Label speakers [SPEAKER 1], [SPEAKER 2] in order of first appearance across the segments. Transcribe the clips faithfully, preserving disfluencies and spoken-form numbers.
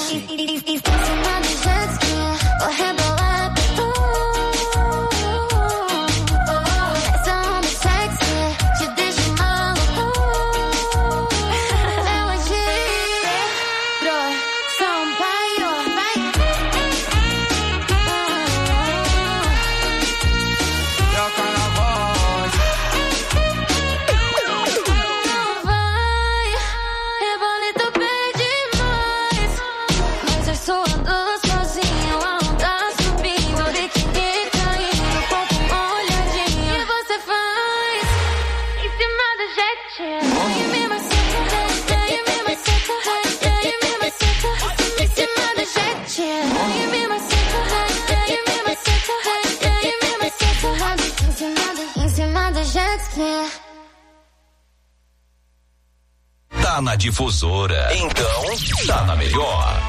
[SPEAKER 1] Tá na Difusora, então tá na melhor.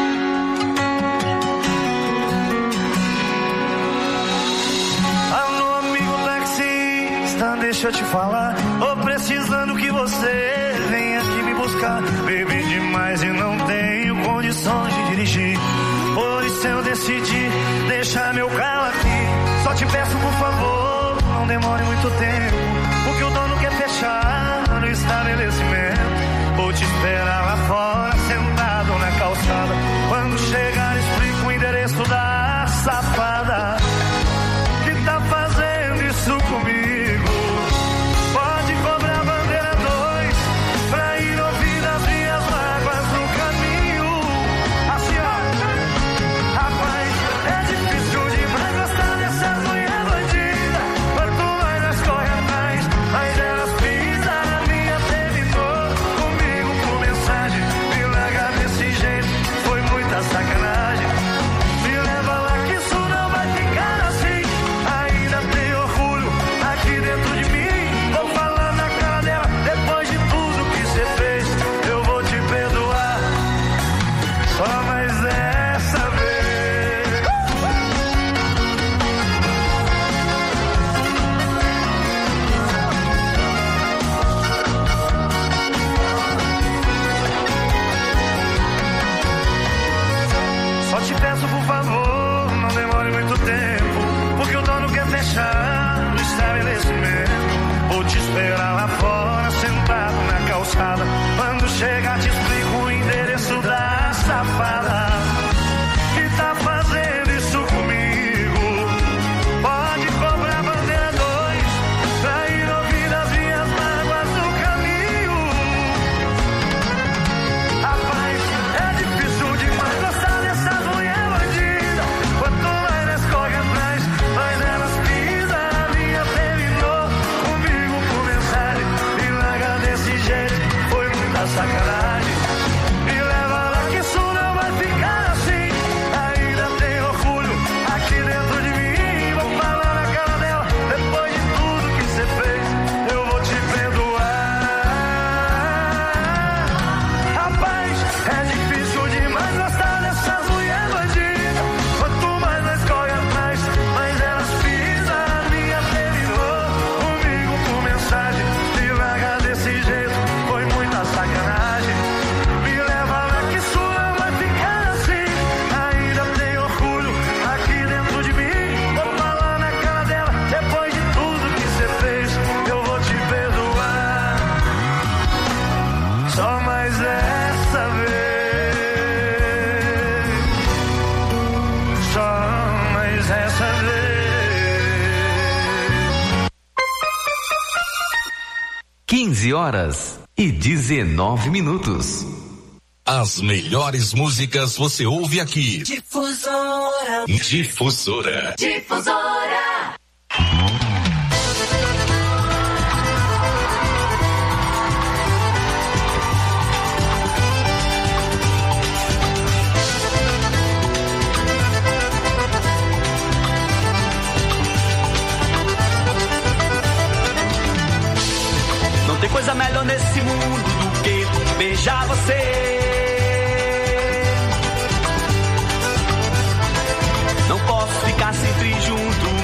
[SPEAKER 2] Alô, amigo taxista, deixa eu te falar. Tô precisando que você venha aqui me buscar. Bebi demais e não tenho condições de dirigir. Por isso eu decidi deixar meu carro aqui. Só te peço, por favor, não demore muito tempo, porque o dono quer fechar no estabelecimento. Vou te esperar lá fora, sentado na calçada. Quando chegar, explico o endereço da safada que tá fazendo isso comigo. Pode cobrar bandeira dois pra ir ouvir as minhas mágoas no caminho. Assim, ó, rapaz, é difícil demais gostar dessas mulher bandida. Quanto mais nós corre atrás, mais elas pisam na minha. Terminou comigo por mensagem, me larga desse jeito, foi muita sacanagem. Me leva lá que isso não vai ficar assim. Ainda tem orgulho aqui dentro de mim. Vou falar na cara dela, depois de tudo que você fez, eu vou te perdoar, só mais essa vez. Só te peço, por favor, não demore muito tempo, porque o dono quer fechar no estabelecimento. Vou te esperar lá fora, sentado na calçada. Quando chegar, te explico o endereço da safada que tá fazendo isso comigo. Pode cobrar bandeira dois pra ir ouvir as minhas mágoas no caminho. Rapaz, é difícil demais gostar dessas mulher bandida. Quanto mais nós corre atrás, mais elas pisam na minha. Terminou comigo por mensagem, me larga desse jeito, foi muita sacanagem. Me leva lá que isso não vai ficar assim. Ainda tem orgulho aqui dentro de mim. Vou falar na cara dela, depois de tudo que você fez, eu vou te perdoar. Rapaz, é difícil demais gostar dessas mulher bandida. Quanto mais nós corre atrás, mais elas pisam na minha. Terminou comigo por mensagem, me larga desse jeito, foi muita sacanagem. Me leva lá que isso não vai ficar assim. Ainda tem orgulho aqui dentro de mim. Vou falar na cara dela, depois de tudo que você fez, eu vou te perdoar, só mais essa vez, só mais essa vez.
[SPEAKER 3] quinze horas e dezenove minutos.
[SPEAKER 1] As melhores músicas você ouve aqui.
[SPEAKER 4] Difusora.
[SPEAKER 1] Difusora.
[SPEAKER 4] Difusora.
[SPEAKER 5] Não tem coisa melhor nesse mundo do que beijar você. Não posso ficar sempre junto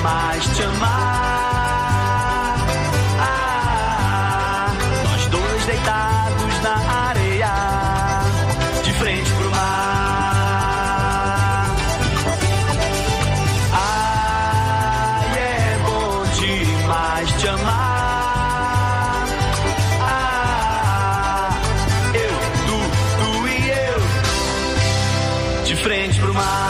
[SPEAKER 5] mais te amar. Ah, nós dois deitados na areia, de frente pro mar. Ai, é bom demais te amar. Ah, eu, tu, tu e eu, de frente pro mar.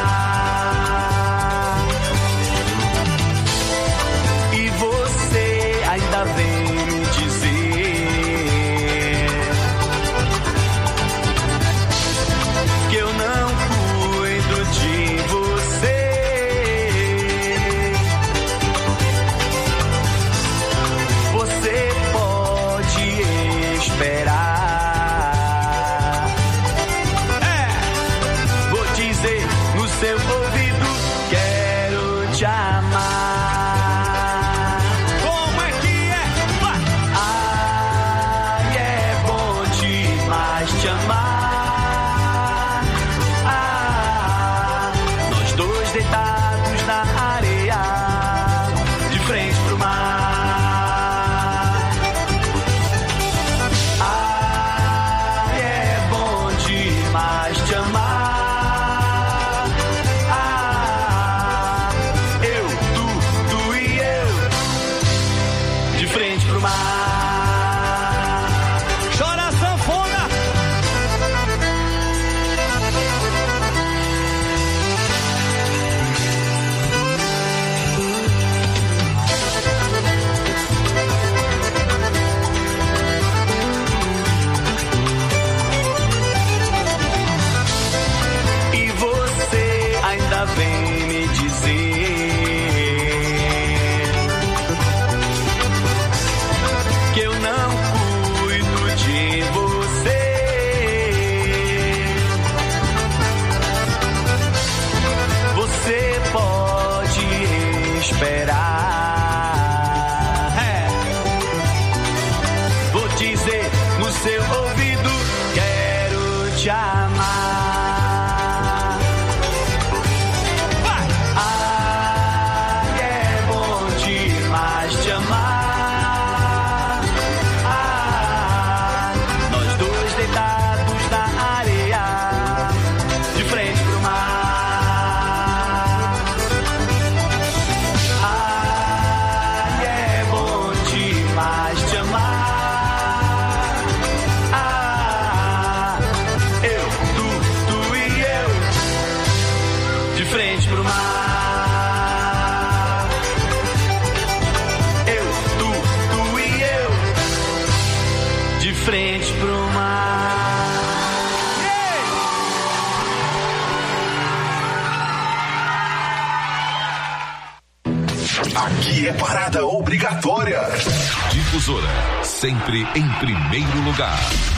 [SPEAKER 1] Aqui é parada obrigatória. Difusora, sempre em primeiro lugar.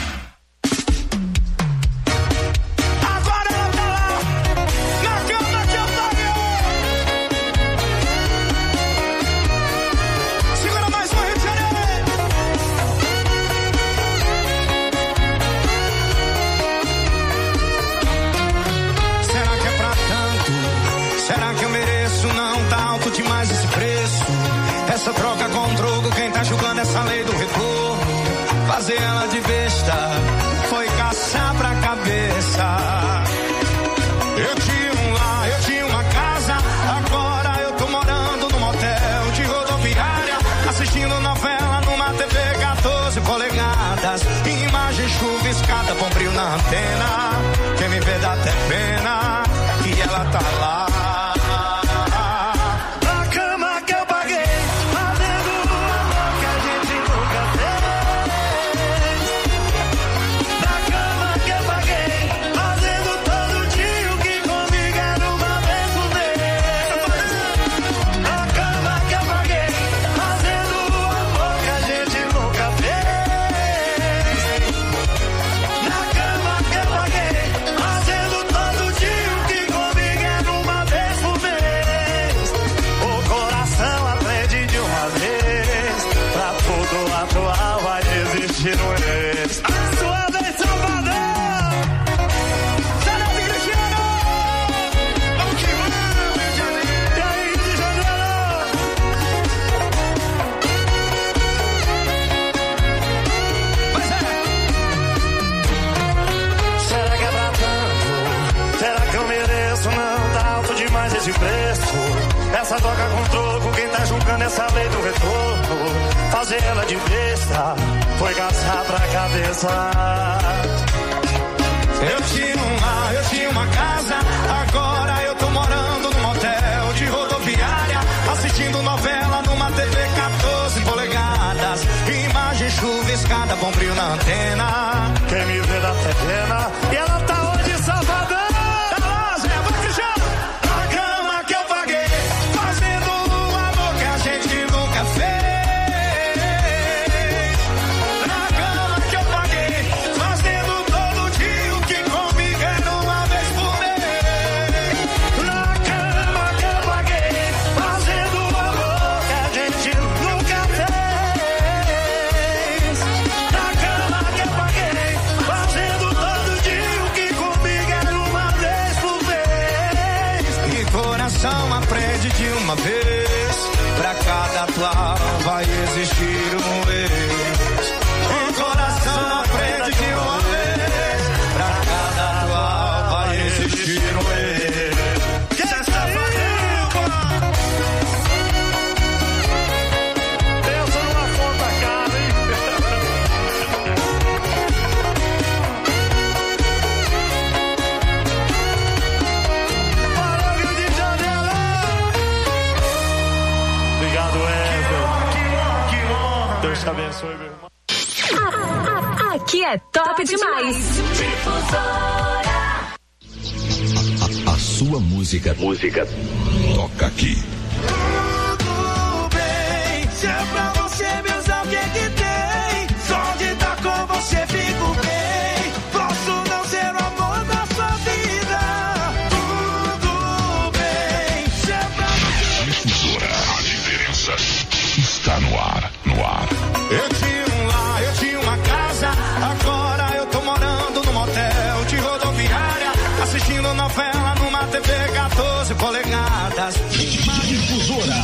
[SPEAKER 2] Agora ela tá lá, na cama que eu paguei. Segura mais uma, Rio de Janeiro. Será que é pra tanto? Será que eu mereço? Não tá alto demais esse preço. Essa troca com drogo, quem tá julgando essa lei do retorno? Fazer ela de besta foi caçar pra cabeça. Eu tinha um lar, eu tinha uma casa, agora eu tô morando num motel de rodoviária, assistindo novela numa T V quatorze polegadas, imagem chuviscada, bom brilho na antena, quem me vê dá até pena, e ela tá lá. te presto. Essa toca com troco, quem tá julgando essa lei do retorno. Fazer ela de besta foi gastar pra cabeça. Eu tinha um lar, eu tinha uma casa, agora eu tô morando num motel de rodoviária, assistindo novela numa T V quatorze polegadas, imagem chuviscada, bom brilho na antena. Quem me vê dá até pena, e ela tá hoje safadão. Tá lá, Zé, vai que já. A cama que eu paguei, fazendo um amor que a gente nunca fez. Aprende de uma vez, pra cada atual vai existir um ex. O coração aprende de uma vez, pra cada atual vai existir um ex. Que tá fazendo, pô? Pensa numa conta cara, hein? Deus te abençoe, meu irmão.
[SPEAKER 6] Aqui é top demais.
[SPEAKER 1] A, a, a sua música. Música. Toca aqui.
[SPEAKER 2] Tudo bem, se é pra você me usar, o que é que tem? Só de estar com você fico bem. Posso não ser o amor da sua vida. Tudo bem, se é pra você.
[SPEAKER 1] Difusora, a diferença está no ar, no ar.
[SPEAKER 2] Eu tinha um lar, eu tinha uma casa, agora eu tô morando num motel de rodoviária, assistindo novela numa T V quatorze polegadas.
[SPEAKER 1] Difusora.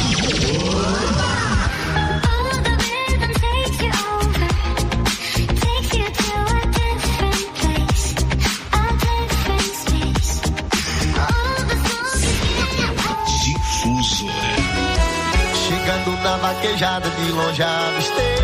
[SPEAKER 2] Chegando na vaquejada, de longe avistei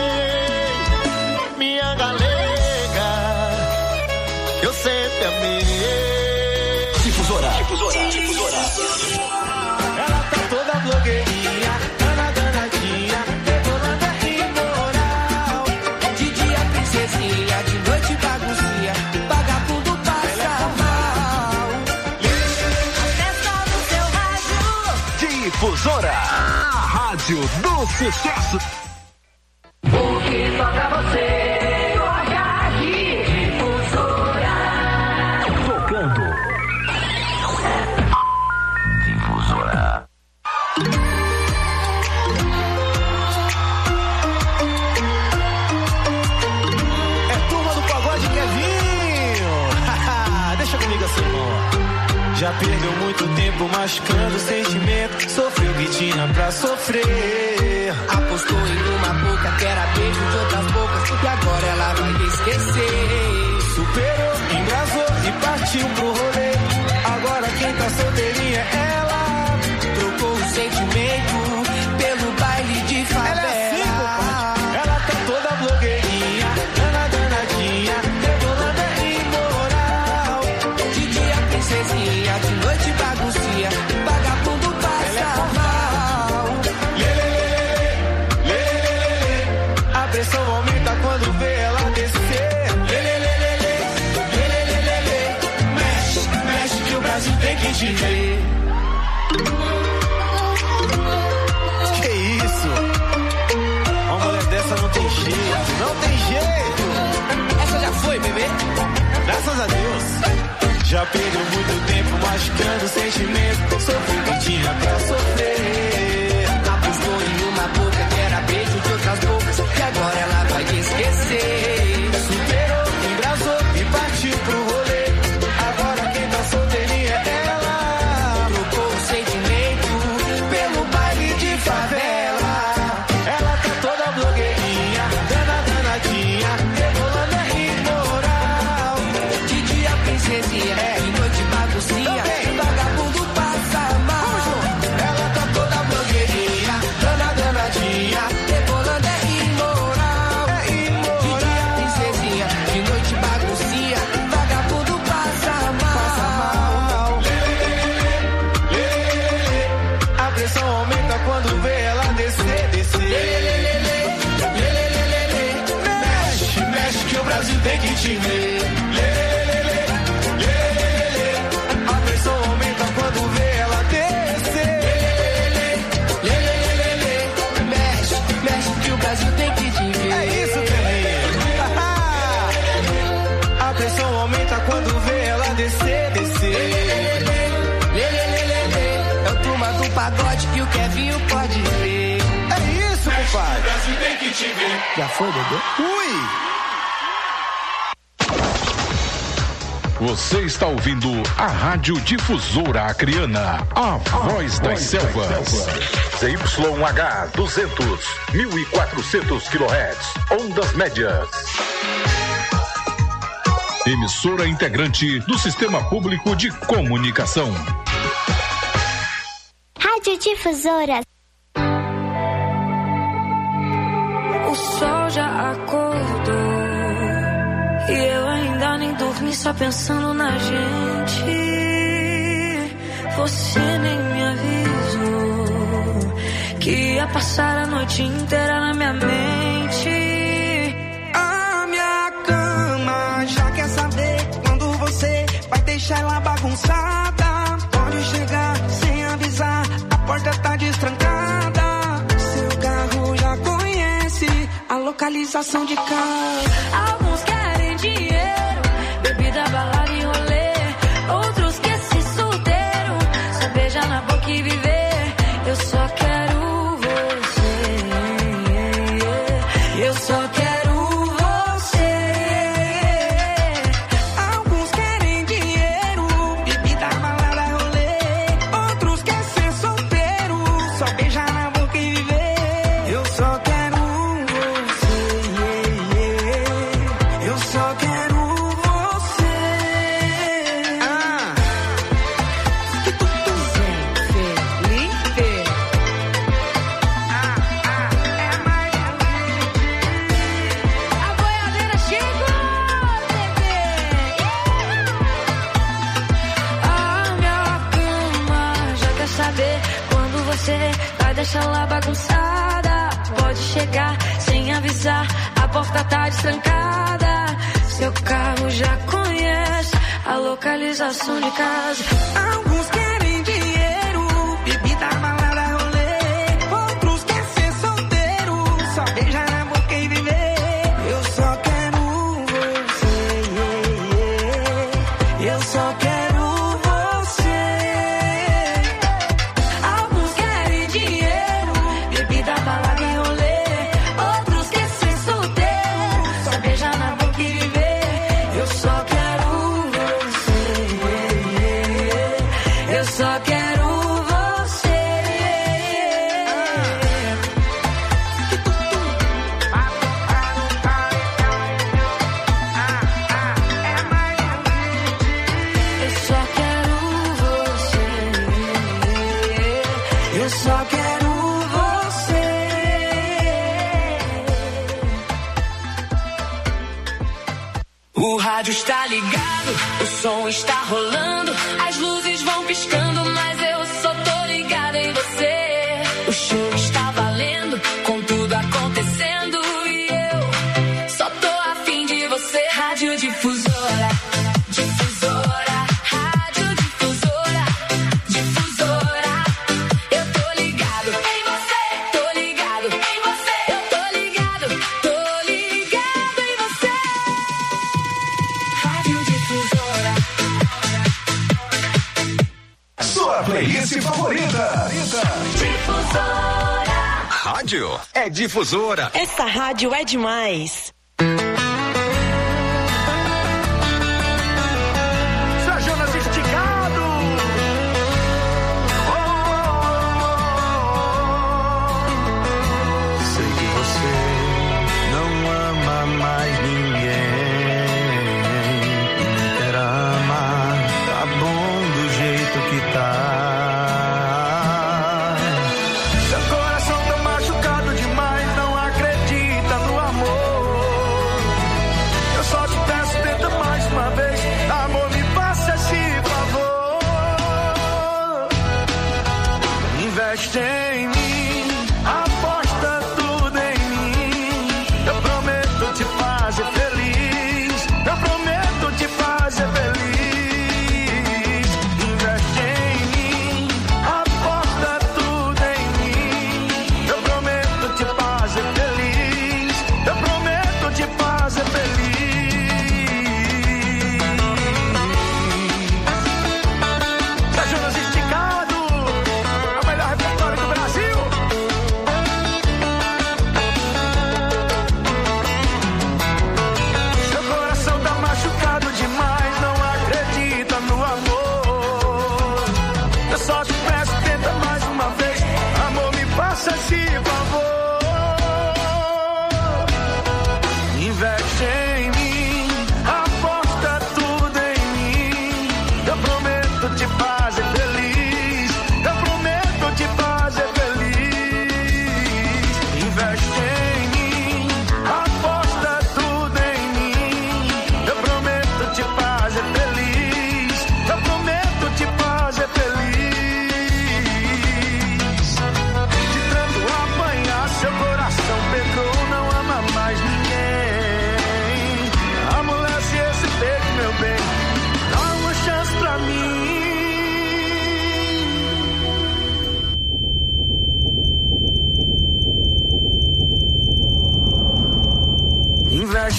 [SPEAKER 2] minha galega, eu sempre amei.
[SPEAKER 1] Difusora. Difusora. Difusora.
[SPEAKER 2] Ela tá toda blogueirinha, dana danadinha, rebolando imoral.
[SPEAKER 7] De dia princesinha, de noite baguncinha, vagabundo passa mal.
[SPEAKER 6] Festa no seu rádio.
[SPEAKER 3] Difusora, a rádio do sucesso.
[SPEAKER 4] O que toca você, toca aqui. Difusora.
[SPEAKER 3] Tocando. Difusora.
[SPEAKER 2] É turma do pagode Kevinho. Deixa comigo assim, ó. Já perdeu muito tempo machucando o sentimento, sofreu que tinha pra sofrer.
[SPEAKER 7] Apostou em uma boca que era beijo de outras bocas, e agora ela vai esquecer.
[SPEAKER 2] Superou, embrasou e partiu pro rolê. Agora quem tá solteirinha é ela.
[SPEAKER 7] Trocou o sentimento pelo baile de favela.
[SPEAKER 2] Ela é assim, compadre. Ela tá toda blogueirinha, dana danadinha, rebolando imoral.
[SPEAKER 7] De dia princesinha, de noite baguncinha, vagabundo passa mal.
[SPEAKER 2] Lê, lê, lê, lê, lê, lê. A pressão aumenta quando vê ela descer. Lê, lê, lê, lê, lê, lê, lê, lê, lê, lê. Mexe, mexe que o Brasil tem que te ver. Que isso? Uma mulher dessa não tem jeito, não tem jeito.
[SPEAKER 7] Essa já foi, bebê?
[SPEAKER 2] Graças a Deus. Já perdeu muito tempo machucando o sentimento, sofreu que tinha pra sofrer.
[SPEAKER 7] Apostou em uma boca que era beijo de outras bocas, e agora ela vai esquecer.
[SPEAKER 2] Superou, embrasou e partiu pro rolê. Agora quem tá solteirinha é ela.
[SPEAKER 7] Trocou o sentimento pelo baile de favela.
[SPEAKER 2] Ela tá toda blogueirinha, dana danadinha, rebolando imoral.
[SPEAKER 7] De dia princesinha,
[SPEAKER 2] É.
[SPEAKER 7] de noite baguncinha,
[SPEAKER 2] Também.
[SPEAKER 7] vagabundo passa mal.
[SPEAKER 5] aumenta quando vê ela descer, descer. Lê, lê, lê, lê, lê, lê, lê, lê, lê. Mexe, mexe que o Brasil tem que te ver. Lê, lê, lê, lê, lê, lê, lê. A pressão aumenta quando vê ela descer. Lê, lê, lê, lê, lê, lê, lê. Mexe, mexe que o Brasil tem que te ver. É isso, Terreiro. A pressão aumenta quando vê ela descer, descer. É o turma do pagode que o Kevinho pode ver. É isso, compadre. O Brasil tem que te ver. Já foi, bebê? Ui!
[SPEAKER 1] Você está ouvindo a Rádio Difusora Acreana, a voz das selvas. Z Y H duzentos, mil e quatrocentos quilohertz, ondas médias. Emissora integrante do Sistema Público de Comunicação.
[SPEAKER 8] Rádio Difusora.
[SPEAKER 9] O sol já acordou e eu ainda nem dormi, só pensando na gente. Você nem me avisou que ia passar a noite inteira na minha mente.
[SPEAKER 5] A minha cama já quer saber quando você vai deixar ela bagunçada. Pode chegar sem avisar, a porta tá destrancada. Seu carro já conhece a localização de casa.
[SPEAKER 9] Alguns querem dinheiro, bebida, balada e rolê. Outros querem ser solteiro, só beijar na boca e viver. Eu só quero você. Eu só quero você. Alguns querem dinheiro, bebida, balada, rolê. Outros querem ser solteiro, só beijar na boca e viver.
[SPEAKER 5] Eu só quero Eu só quero você. Ah.
[SPEAKER 9] Que tu quiser, Felipe.
[SPEAKER 5] Ah, ah, é mais
[SPEAKER 9] A boiadeira chegou, bebê. A minha cama já quer saber quando você vai deixar lá bagunçada. Pode chegar sem avisar, a porta tá destrancada. Seu carro já conhece a localização de casa.
[SPEAKER 5] Alguns querem dinheiro, bebida, balada, rolê. Outros querem ser solteiro, só beijar na boca e viver. Eu só quero você. Eu só quero você.
[SPEAKER 9] Alguns querem dinheiro, bebida, balada e rolê. Outros querem ser solteiro, só beijar na boca e viver. Eu só quero você. Eu só quero você. Eu só quero você.
[SPEAKER 5] Eu só quero você.
[SPEAKER 9] O rádio está ligado, o som está rolando, as luzes vão piscando, mas eu só tô ligada em você. O show está valendo, com tudo acontecendo, e eu só tô afim de você. Rádio Difusora, Difusora, Rádio Difusora, Difusora. Eu tô ligado em você, tô ligado em você, eu tô ligado, tô ligado em você. Rádio Difusora.
[SPEAKER 3] Sua playlist favorita.
[SPEAKER 9] Difusora.
[SPEAKER 3] Rádio é Difusora.
[SPEAKER 10] Essa rádio é demais.
[SPEAKER 2] Jonas esticado. Oh, oh, oh. Sei que você não ama mais ninguém. Quer amar, tá bom do jeito que tá. Seu coração tá machucado demais, não acredita no amor.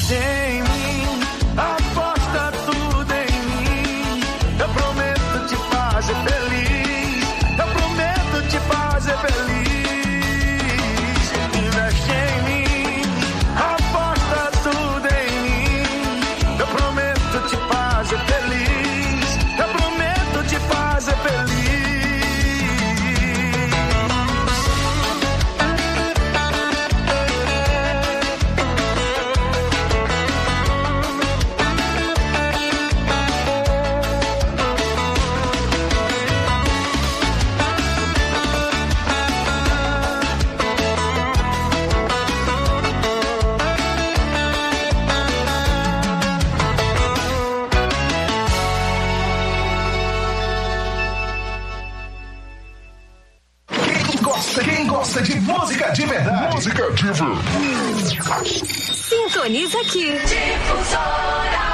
[SPEAKER 2] investe em mim, aposta tudo em mim. Eu prometo te fazer feliz, eu prometo te fazer feliz. Investe em mim, aposta tudo em mim. Eu prometo te fazer feliz, eu prometo te fazer feliz.
[SPEAKER 3] Quem gosta de música de verdade? Música de verdade.
[SPEAKER 6] Sintoniza aqui. Difusora.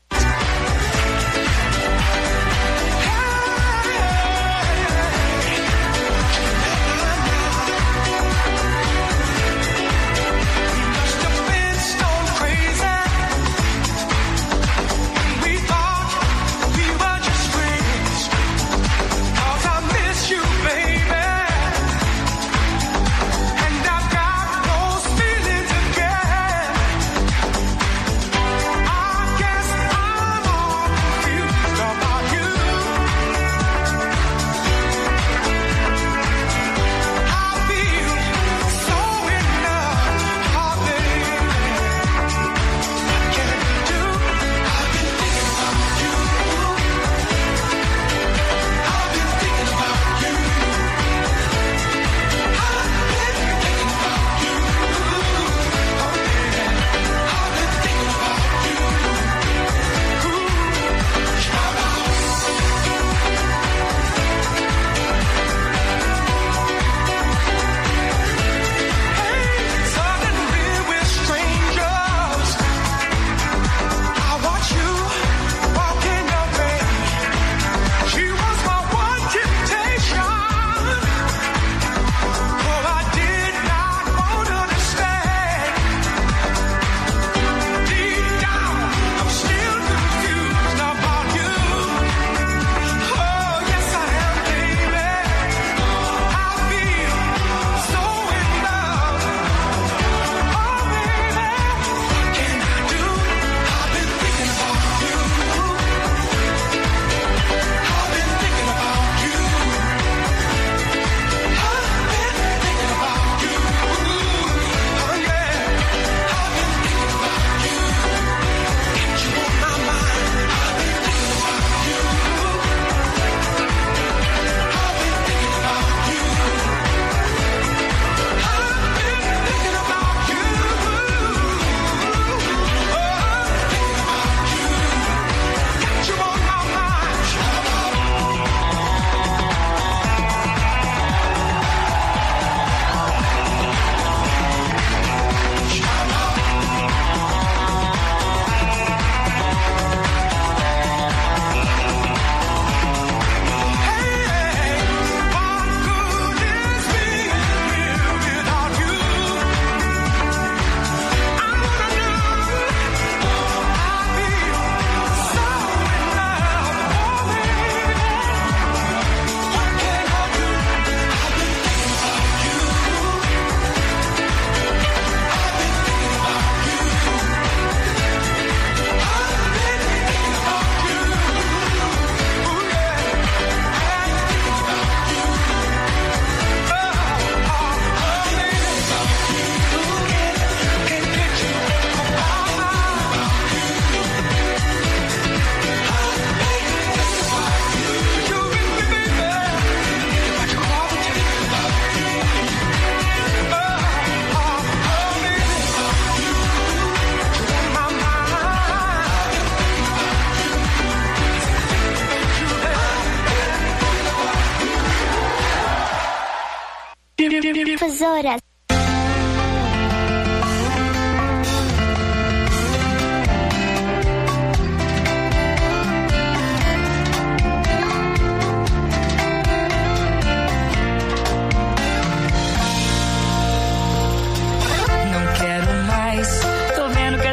[SPEAKER 8] Difusoras.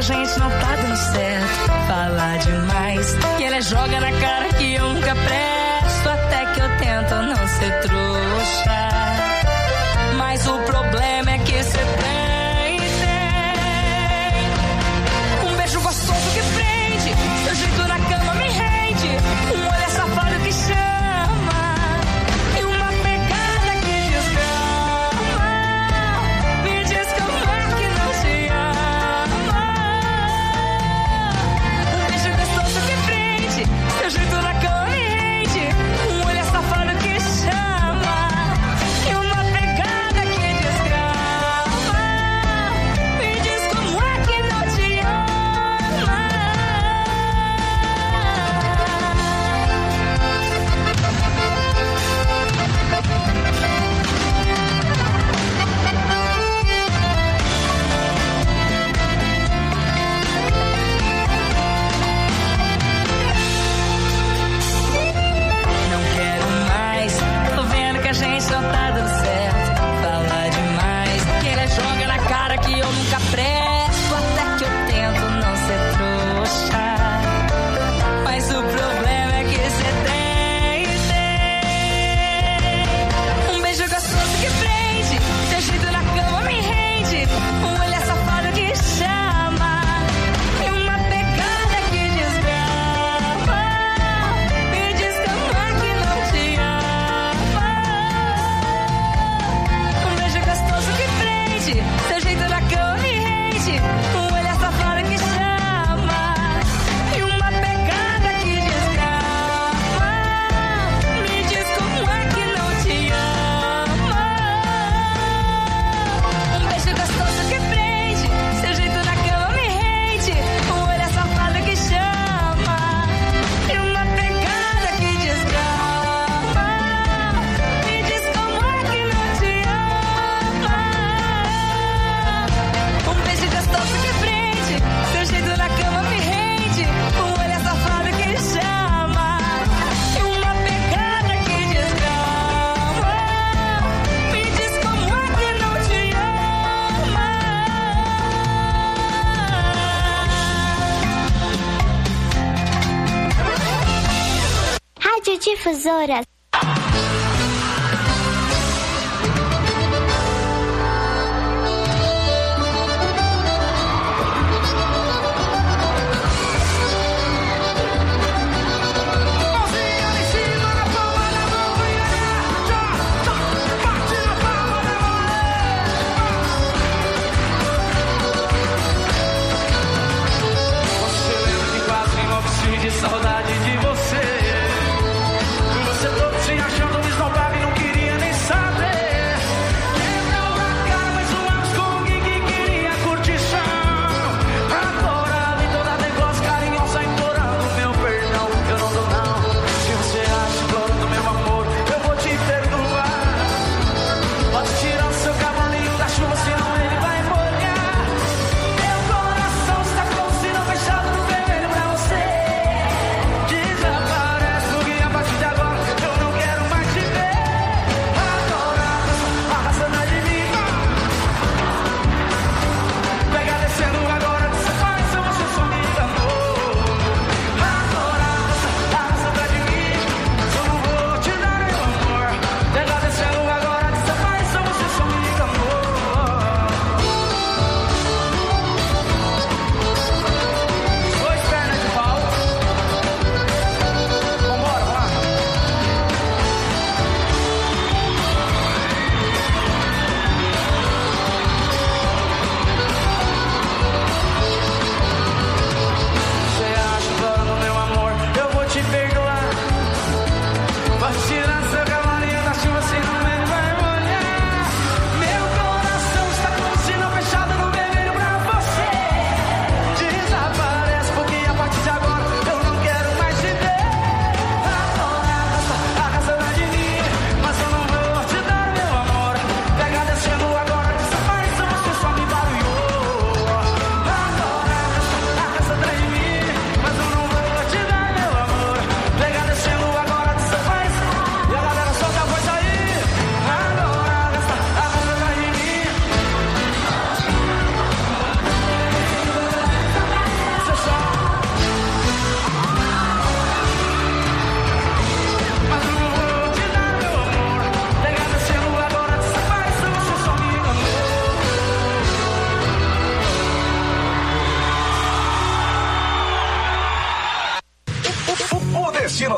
[SPEAKER 9] gente não tá dando certo. Fala demais e ela joga na cara que eu nunca presto. Até que eu tento não ser trouxa, mas o problema é que cê tem, tem um beijo gostoso que prende, seu jeito na cama me rende, um olhar safado que chama e uma pegada que desgrama. Me diz como é que não te ama. Um beijo gostoso que prende, seu jeito na cama me rende, um olhar safado que chama e uma pegada que desgrama. Me diz como é que não te ama. Não quero mais, tô vendo que a gente não tá dando certo. Fala demais, que ele joga na cara que eu nunca presto. Até que eu tento não ser trouxa, mas o problema é que cê tem, tem um beijo gostoso que prende, seu jeito na cama me rende, um olhar safado que chama e uma pegada que desgrama. Me diz como é que não te ama. Um beijo gostoso que prende, seu jeito na cama me rende, um olhar safado que chama e uma pegada que desgrama. Me diz como é que não te ama. Um beijo gostoso que prende, seu jeito na cama me rende, um olhar safado que chama e uma pegada que desgrama. Me diz como é que não te ama. Um beijo gostoso que prende, seu jeito na cama me rende, um olhar safado que chama e uma pegada que desgrama. Me diz como é que não te ama.
[SPEAKER 8] Rádio Difusora.
[SPEAKER 2] Você lembra de quase morte de saudade de você. Você tocou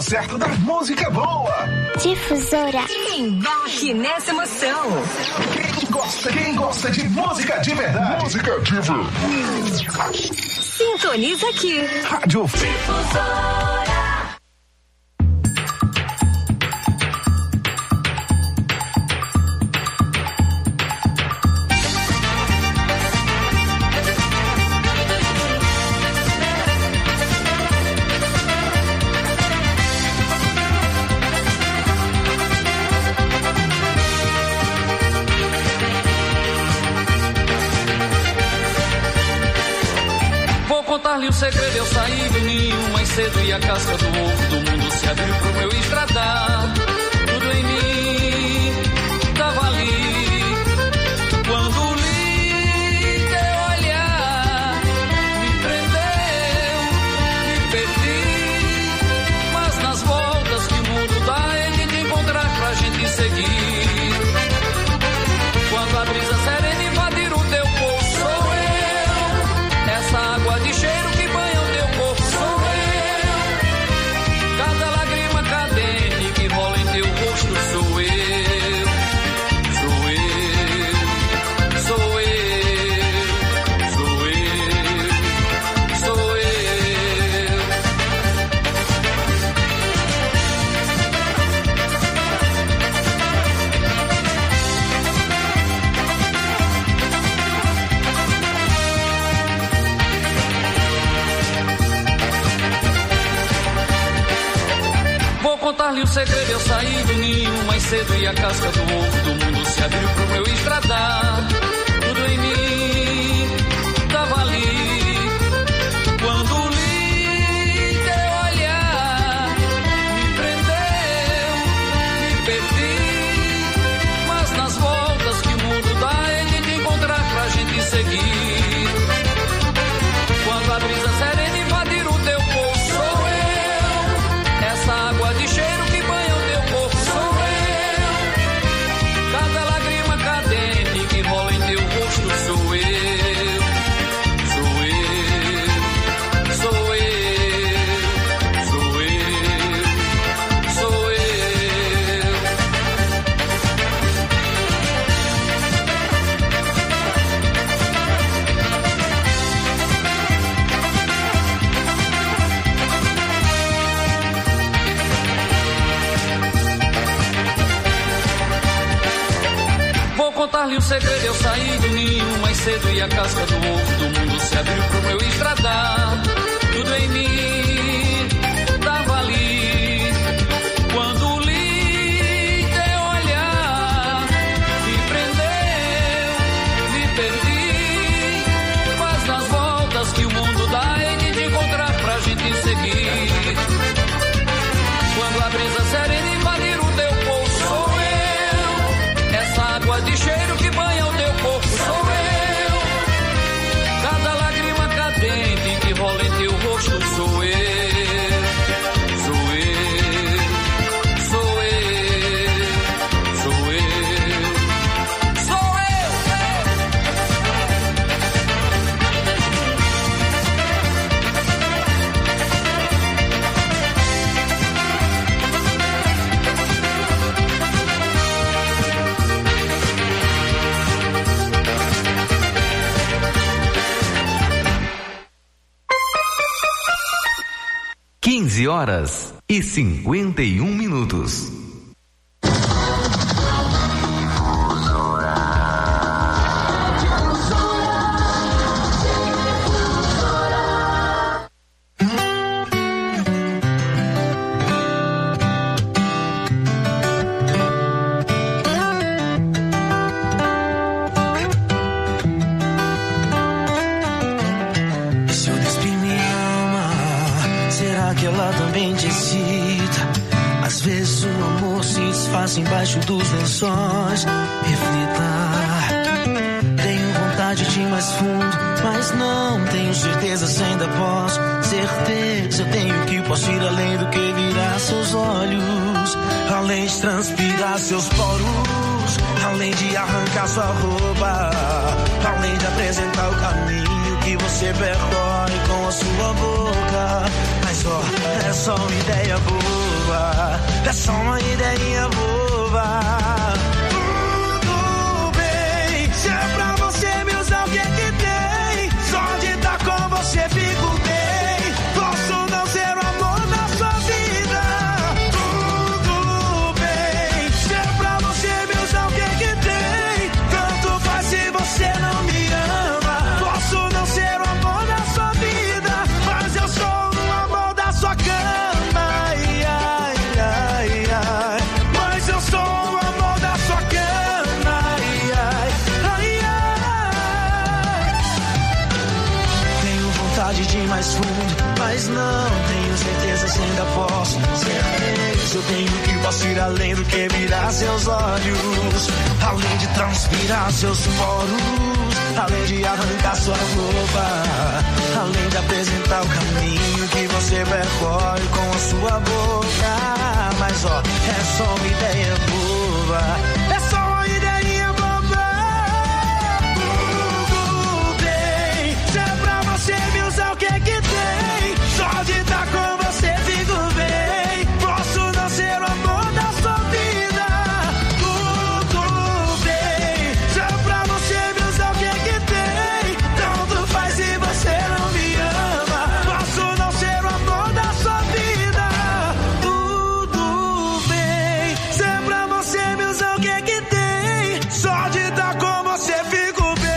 [SPEAKER 3] certo da música boa.
[SPEAKER 8] Difusora.
[SPEAKER 6] Embarque nessa emoção.
[SPEAKER 3] Quem gosta, quem gosta de música de verdade. Música de verdade.
[SPEAKER 6] Sintoniza aqui.
[SPEAKER 3] Rádio
[SPEAKER 6] Difusora.
[SPEAKER 11] Contar-lhe um segredo, eu saí do ninho mais cedo e a casca do ovo do mundo se abriu pro meu estradar. Tudo em mim tava ali. Quando li teu olhar, me prendeu, me perdi. Mas nas voltas que o mundo dá, é de te encontrar pra gente seguir. Quando a brisa serena invadir o teu corpo, sou eu. Essa água de cheiro que banha o teu corpo sou eu. Cada lágrima cadente que rola em teu rosto sou eu. Sou eu, sou eu, sou eu, sou eu. Vou contar-lhe o segredo, eu saí do ninho mais cedo e a casca do ovo do mundo se abriu pro meu estradar. Tudo em mim tava ali. Quando li teu olhar, me prendeu, me perdi. Mas nas voltas que o mundo dá, é de te encontrar pra gente seguir. Quando a brisa serena invadir o teu corpo, sou eu. Essa água de cheiro que banha o teu corpo sou eu. Cada lágrima cadente que rola em teu rosto sou eu. Sou eu, sou eu, sou eu, sou eu. Vou contar-lhe um segredo, eu saí do ninho mais cedo e a casca do ovo do mundo se abriu pro meu estradar. Tudo em mim tava ali. Quando li teu olhar, me prendeu, me perdi. Mas nas voltas que o mundo dá, é de te encontrar pra gente seguir. Quando a brisa serena invadir o teu corpo, sou eu. Essa água de cheiro que banha o teu corpo sou eu. Cada lágrima cadente que rola em teu rosto sou eu. Sou eu, sou eu, sou eu, sou eu.
[SPEAKER 12] quinze horas e cinquenta e um minutos.
[SPEAKER 13] Embaixo dos lençóis, reflita. Tenho vontade de ir mais fundo, mas não tenho certeza se ainda posso. Certeza eu tenho que posso ir além do que virar seus olhos, além de transpirar seus poros, além de arrancar sua roupa, além de apresentar o caminho que você você percorre com a sua boca. Mas ó, é só uma ideia boba, é só uma ideia boba. Tudo bem, se é pra você me usar, o que é que tem? Só de estar com você fico bem. Posso não ser o amor da sua vida. Tudo bem, se é pra você me usar, o que é que tem? Tanto faz se você não me ama. Posso não ser o amor da sua vida, mas eu sou o amor da sua cama. Ai, ai, ai, ai. Mas eu sou o amor da sua cama. Ai, ai, ai, ai. Tenho vontade de ir mais fundo, mas não tenho certeza se ainda posso ser feliz. Eu tenho que posso ir além do que mirar seus olhos, além de transpirar seus poros, além de arrancar sua roupa, além de apresentar o caminho que você percorre com a sua boca. Mas ó, é só uma ideia boba, é só uma ideia boba. Tudo bem, se é pra você me usar, o que é que tem? Só de estar com você fico bem. Posso não ser o amor da sua vida. Tudo bem, se é pra você me usar, o que é que tem? Tanto faz se você não me ama. Posso não ser o amor da sua vida. Tudo bem, se é pra você me usar, o que é que tem? Só de estar com você fico bem.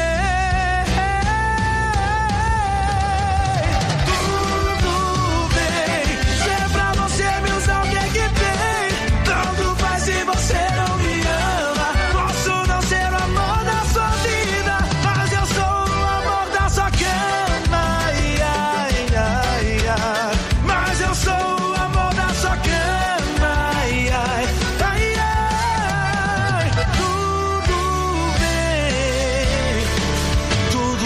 [SPEAKER 13] Tudo bem, se é pra você me usar, o que é que tem? Tanto faz se você não me ama. Posso não ser o amor da sua vida, mas eu sou o amor da sua cama. Ai, ai, ai, ai. Mas eu sou o amor da sua cama. Ai, ai, ai, ai. Tudo bem, tudo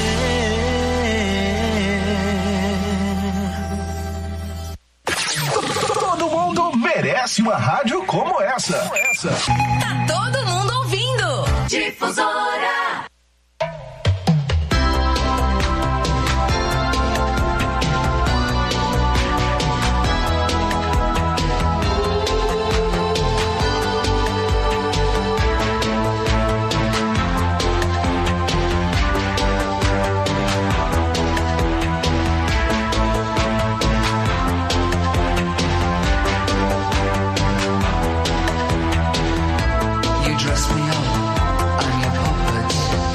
[SPEAKER 13] bem.
[SPEAKER 3] Todo mundo merece uma rádio como essa. Como essa.
[SPEAKER 6] Tá todo mundo ouvindo. Difusora.
[SPEAKER 14] You dress me up, I'm your puppet.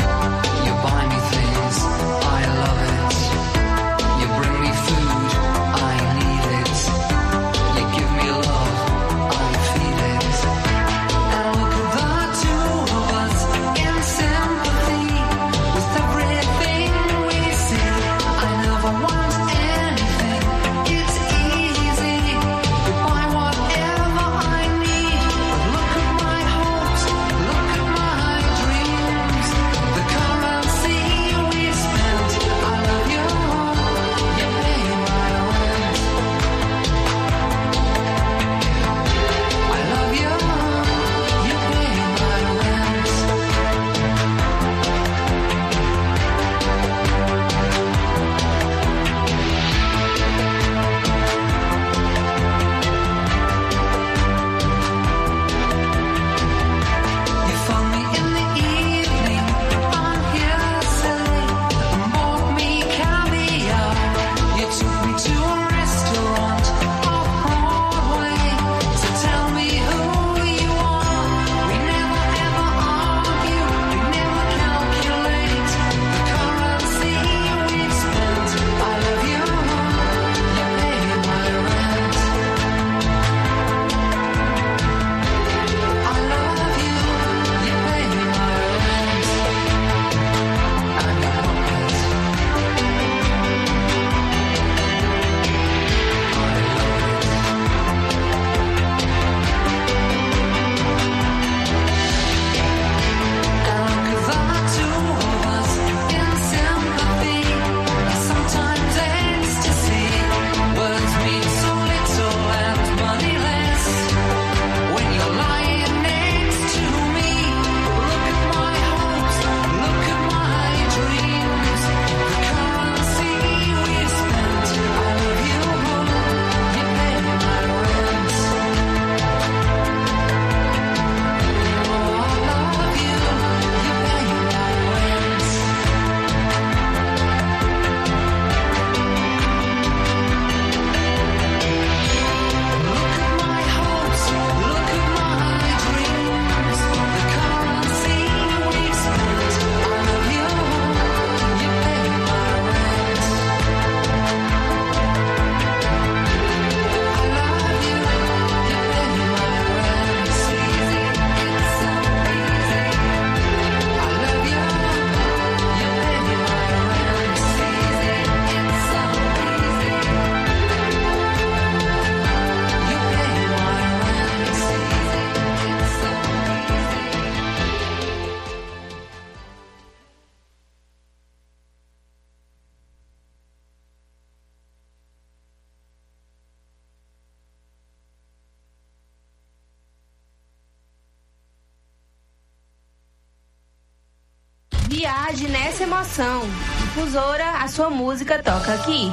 [SPEAKER 14] Viaje nessa emoção. Difusora, a sua música toca aqui.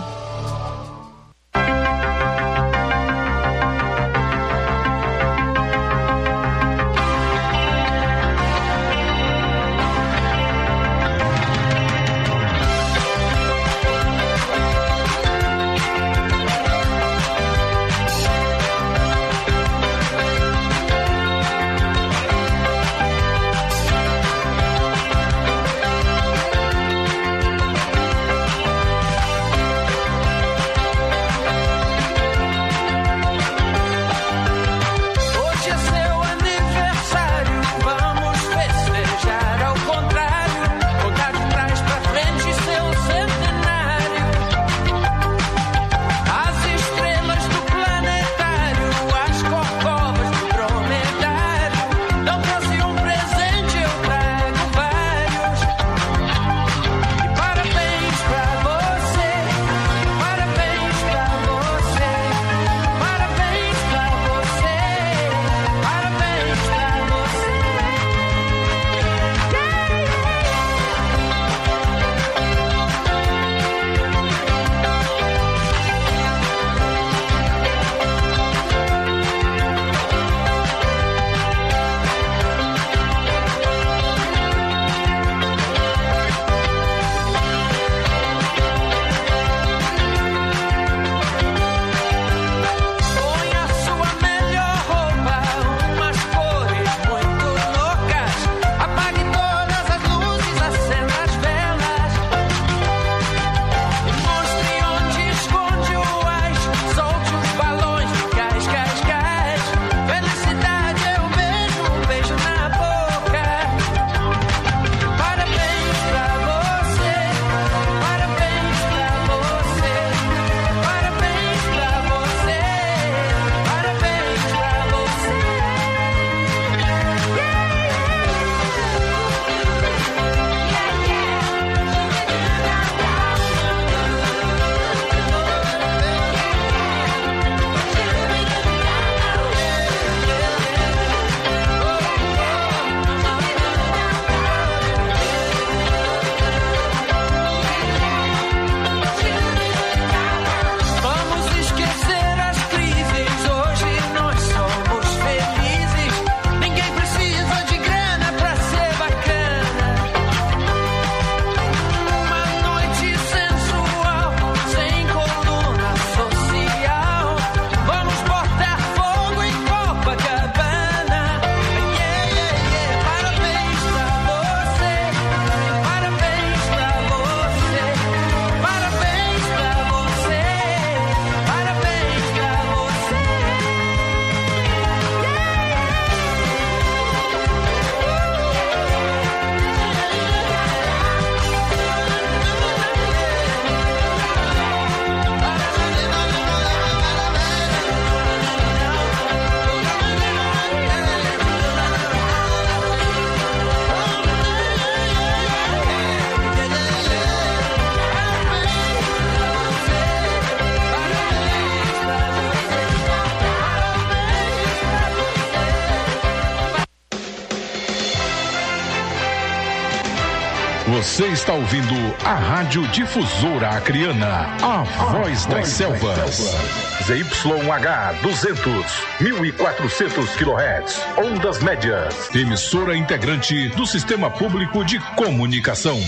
[SPEAKER 1] Você está ouvindo a Rádio Difusora Acreana, a voz das selvas. Z Y H duzentos, mil e quatrocentos quilohertz, ondas médias. Emissora integrante do Sistema Público de Comunicação.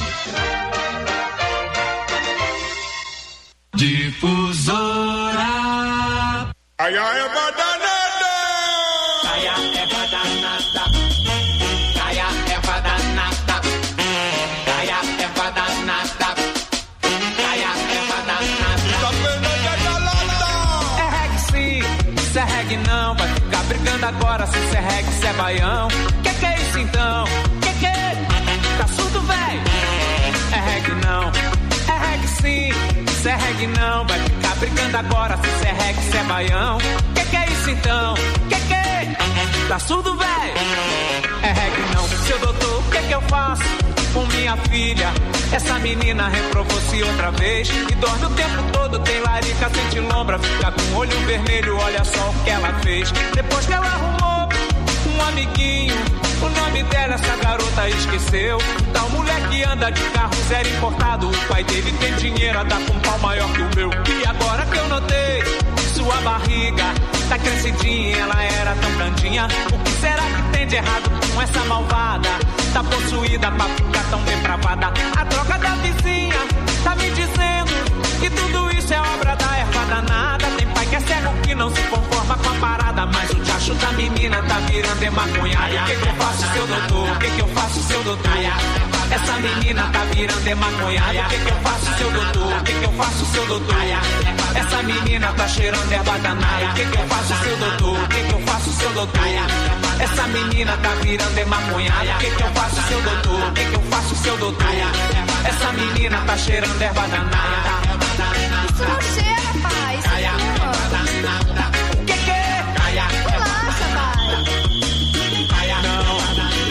[SPEAKER 5] Difusora. Ai, ai, é badanada. Ai, ai, é badanada. Ai, ai, é badanada. Ai, ai, é badanada. Ai, ai, é badanada. Tá vendo que é galada?
[SPEAKER 11] É reggae sim, se é reggae não. Vai ficar brigando agora se é reggae, se é baião. Que que é isso então? Que que é? Tá surdo, véi? É reggae não. É reggae sim. Se é reggae não, vai ficar brigando agora se é reggae, se é baião. Que que é isso então? Que que é? Tá surdo, véi? É reggae não. Seu doutor, o que que eu faço com minha filha? Essa menina reprovou-se outra vez e dorme o tempo todo, tem larica, sente lombra, fica com o olho vermelho, olha só o que ela fez. Depois que ela arrumou um amiguinho, o nome dela essa garota esqueceu. Tal moleque moleque anda de carro zero importado. O pai dele tem dinheiro a dar com um pau maior que o meu. E agora que eu notei, sua barriga tá crescidinha, ela era tão grandinha. O que será que tem de errado com essa malvada? Tá possuída pra ficar tão depravada. A droga da vizinha tá me dizendo que tudo isso é obra da erva danada. Tem pai que é cego que não se conforma com a parada, mas o diacho da menina tá virando emaconhada. O que que eu faço, seu doutor? O que que eu faço, seu doutor? Essa menina tá virando emaconhada. O que que eu faço, seu doutor? O que que eu faço, seu doutor? Essa menina tá cheirando erva danada. O que que eu faço, seu doutor? O que que eu faço, seu doutor? Essa menina tá virando emaconhada. O que que eu faço, seu doutor? O que que eu faço, seu doutor? Essa menina tá cheirando erva danada.
[SPEAKER 14] Não cheira, pai. Isso é fuma.
[SPEAKER 11] O que que é?
[SPEAKER 14] Relaxa, pai.
[SPEAKER 11] Não.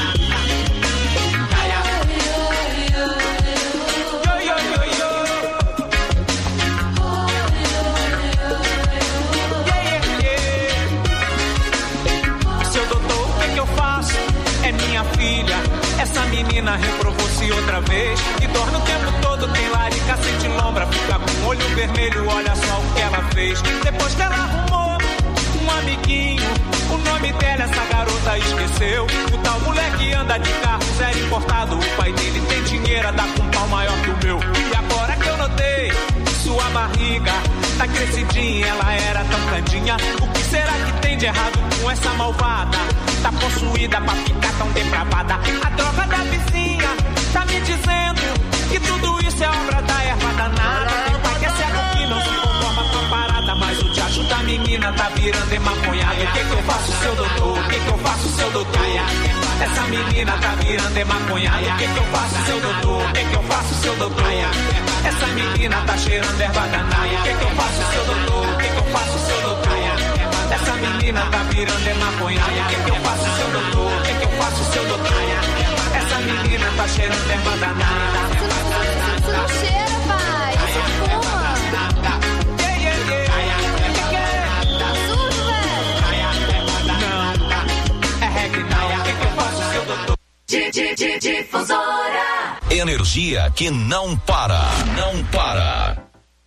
[SPEAKER 11] É minha filha, essa menina reprovou-se outra vez. E dorme o tempo todo, tem larica, sente lombra. Fica com o olho vermelho, olha só o que ela fez. Depois que ela arrumou um amiguinho, o nome dela essa garota esqueceu. O tal moleque anda de carro zero importado. O pai dele tem dinheiro a dar com um pau maior que o meu. E agora que eu notei, sua barriga tá crescidinha, ela era tão grandinha. O que será que tem de errado com essa malvada? Tá possuída pra ficar tão depravada. A droga da vizinha tá me dizendo que tudo isso é obra da erva danada. Tem pai que é cego que não se conforma com a parada, mas o diacho da menina tá virando emaconhada. O que que eu faço, seu doutor? O que que eu faço, seu doutor? Essa menina tá virando emaconhada. O que que eu faço, seu doutor? O que que eu faço, seu doutor? Essa menina tá cheirando erva danada. O que que eu faço, seu doutor? O que que eu faço, seu doutor? Essa menina tá virando emaconhada. O que que eu faço, seu doutor? O que que eu faço, seu doutor? Essa menina tá cheirando erva danada.
[SPEAKER 14] Isso não cheira, pai. Isso fuma.
[SPEAKER 11] Yeah, yeah, yeah. O que que é?
[SPEAKER 14] Tá sujo, velho.
[SPEAKER 11] Não, é reggae não. O que que eu faço, seu doutor?
[SPEAKER 6] Difusora.
[SPEAKER 15] Energia que não para, não para.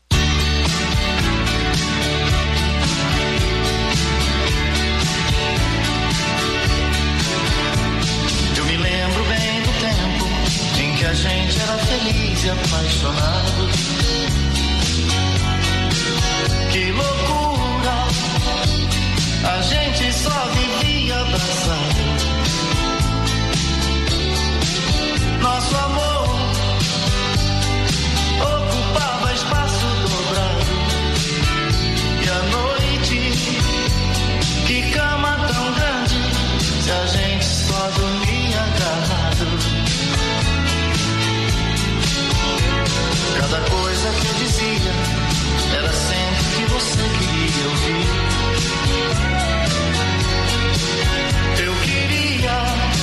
[SPEAKER 13] Que a gente era feliz e apaixonado. Que loucura, a gente só vivia abraçado. Nosso amor ocupava espaço dobrado. E a noite, que cama tão grande, se a gente só dormia agarrado. Cada coisa que eu dizia era sempre que você queria ouvir. Eu queria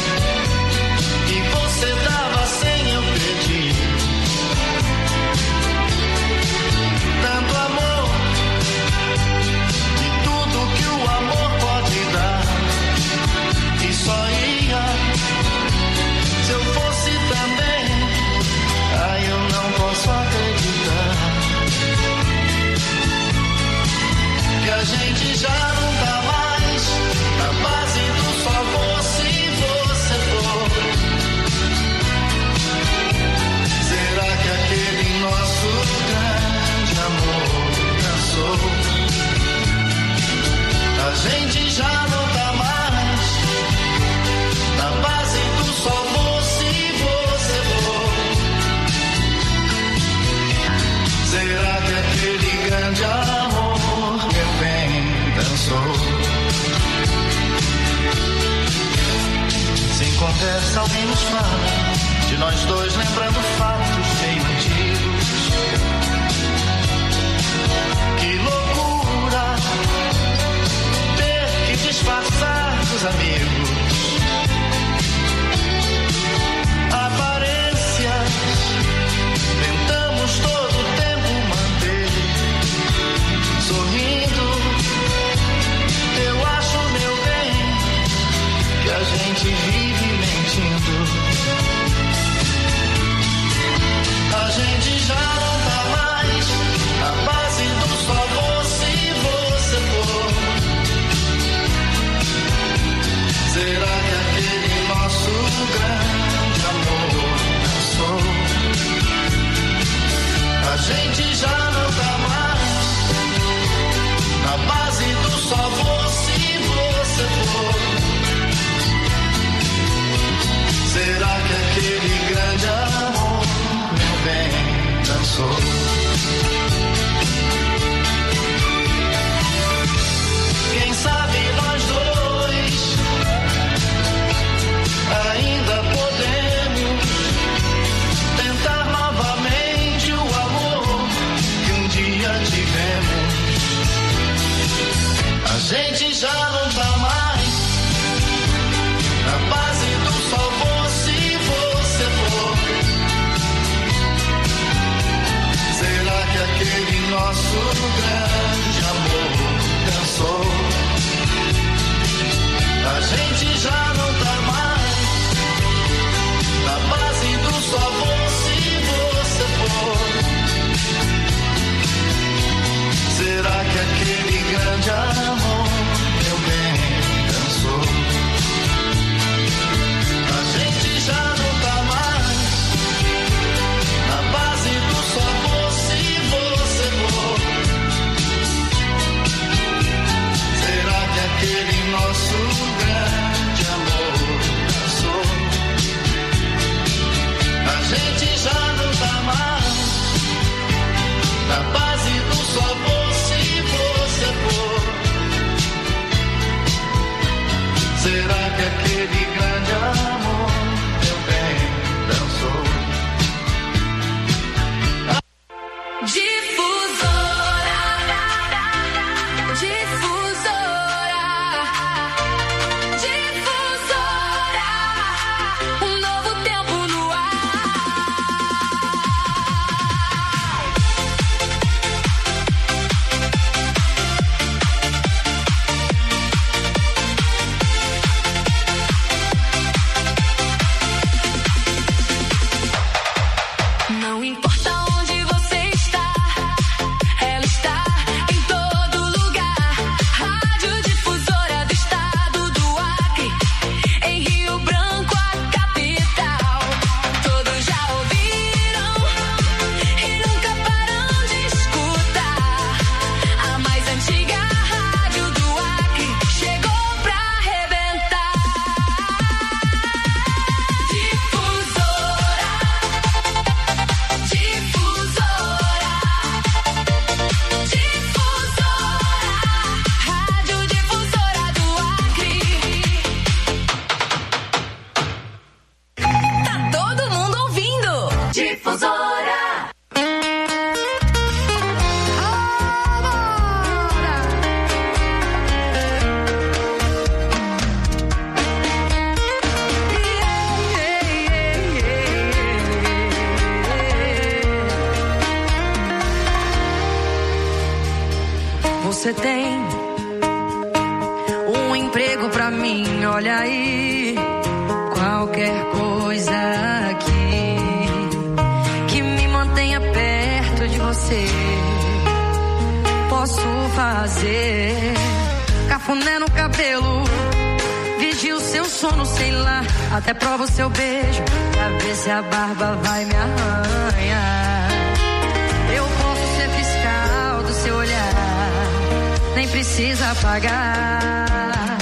[SPEAKER 13] e você dava sem eu pedir. Tanto amor e tudo que o amor pode dar. E só ia se eu fosse também. Ai, eu não posso acreditar que a gente já não tá mais na base do só vou se você for. Será que aquele nosso grande amor cansou? A gente já não tá mais na base do só vou se você for. Será que aquele grande amor meu bem dançou? Se em conversa alguém nos fala de nós dois lembrando fatos bem antigos. Que loucura ter que disfarçar dos amigos. Aparências tentamos todo o tempo manter sorrindo. Eu acho, meu bem, que a gente vive mentindo.
[SPEAKER 4] Difusora.
[SPEAKER 16] Você tem um emprego pra mim, olha aí, qualquer coisa aqui que me mantenha perto de você, posso fazer. Cafuné no cabelo, vigio o seu sono, sei lá, até provo o seu beijo, pra ver se a barba vai me arranhar. Eu posso ser fiscal do seu olhar, nem precisa pagar.